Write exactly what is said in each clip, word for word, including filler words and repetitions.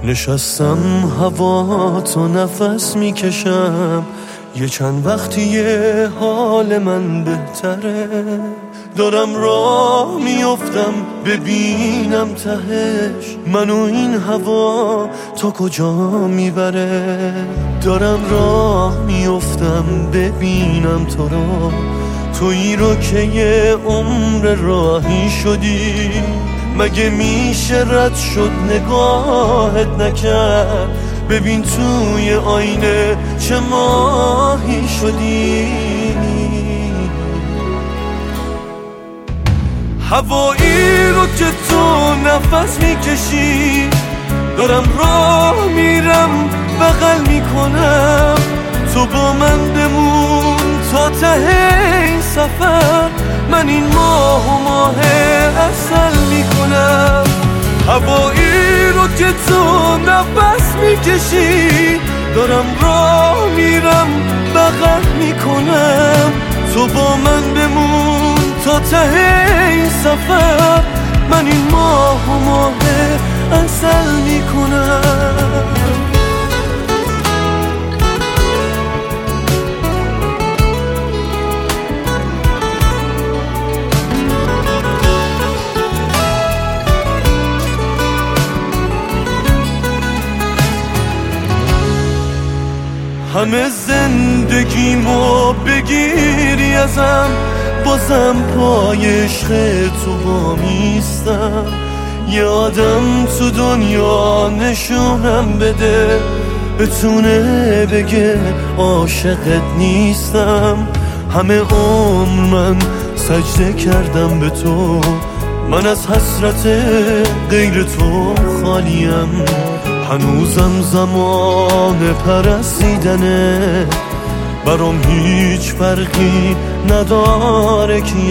نشستم هوا تو نفس میکشم، یه چند وقتیه حال من بهتره. دارم راه میافتم ببینم تهش منو این هوا تا کجا میبره. دارم راه میافتم ببینم تو رو، تویی رو که یه عمر راهی شدی. مگه میشه رد شد نگاهت نکرد؟ ببین توی آینه چه ماهی شدی. هوایی رو که تو نفس میکشی، دارم راه میرم بغل میکنم. تو با من بمون تا ته این سفر، من این ماه و ماه عسل میکنم. هوایی رو که تو نفس میکشی، دارم راه میرم بغل میکنم. تو با من بمون تا ته این سفر، من این ماه و ماه عسل میکنم. همه زندگیمو بگیری ازم، بازم پای عشق تو وامیستم. یه آدم تو دنیا نشونم بده، بتونه بگه عاشقت نیستم. همه عمر من سجده کردم به تو، من از حسرت غیر تو خالیم. هنوزم زمان پرستیدنه، برام هیچ فرقی نداره کیم.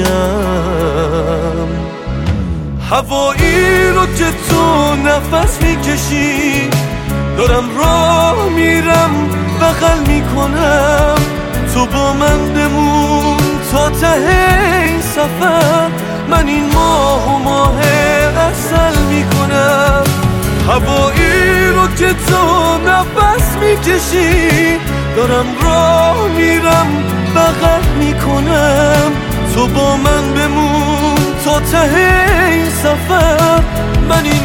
هوایی رو که تو نفس میکشی، دارم راه میرم بغل میکنم. تو با من بمون تا ته این سفر، من این ماه و ماه عسل میکنم. هوایی رو که تو نفس میکشی، دارم راه میرم بغل میکنم. تو با من بمون تا ته این سفر، من این